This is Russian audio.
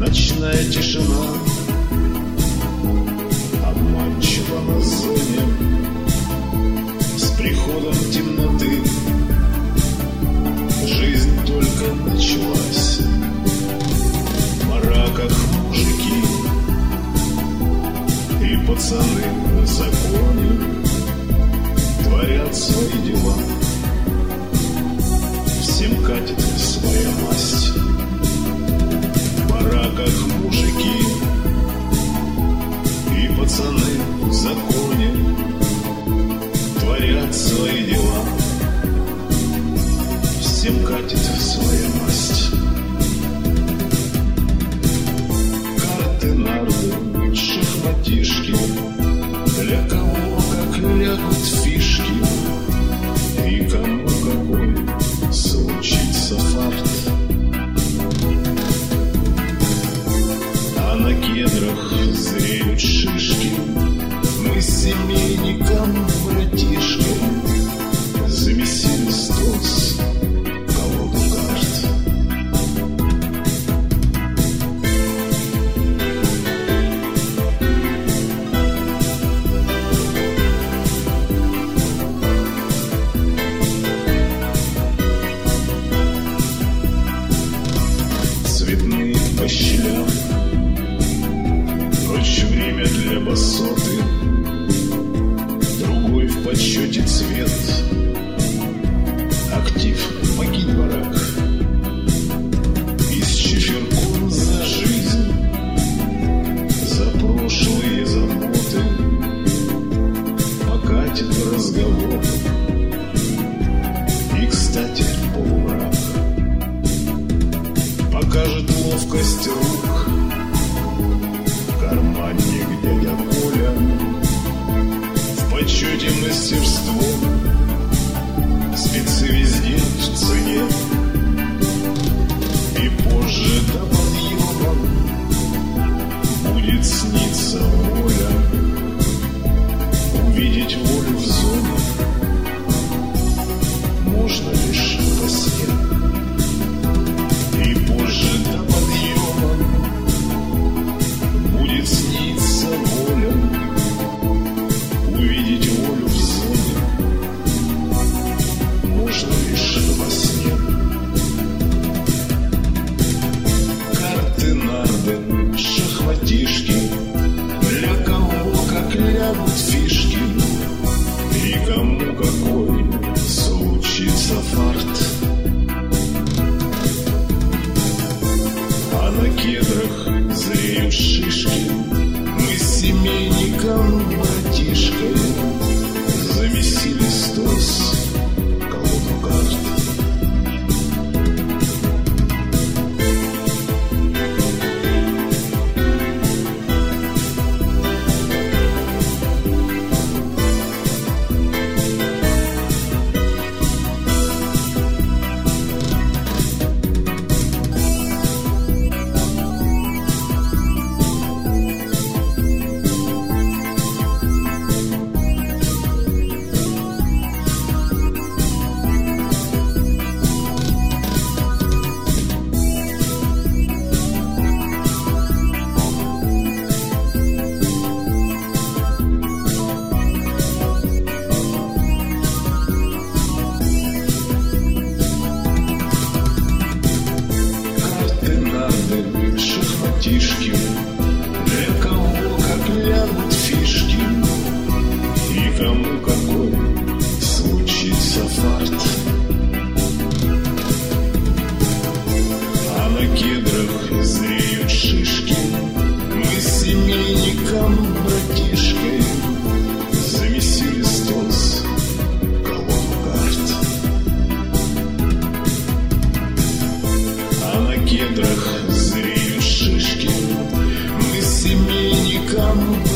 Ночная тишина обманчива на зоне. С приходом темноты жизнь только началась. В бараках мужики и пацаны в законе творят свои дела. Всем катит своя масть. В бараках мужики и пацаны в законе творят свои дела. Всем катит своя масть. Карты, нарды, шахматишки, для кого как лягут фишки и кому какой случится фарт. А на кедрах зреют шишки. Мы с семейником, братишкой замесили стос, колоду карт. Цветные по щелям, ночь время для басоты, другой в подсчете цвет. Актив, покинь барак, и с чиферком за жизнь, за прошлые заботы покатит разговор. И, кстати, полумрак покажет ловкость рук карманник дядя Коля. В почете мастерство, спецы везде в цене. И позже до подъема будет сниться воля. Увидеть волю в зоне можно лишь во сне. И позже до подъема будет сниться воля. Увидеть волю в зоне можно лишь во сне. Карты, нарды, шахматишки, для кого как лягут фишки и кому какой случится фарт. А на кедрах зреют шишки. Мы с семейником, братишкой замесили стос, колоду карт. Шахматишки, для кого как лягут фишки и кому какой случится фарт. А на кедрах зреют шишки. Мы с семейником, братишкой замесили стос, колоду карт. А на кедрах зреют шишки. Мы с семейником,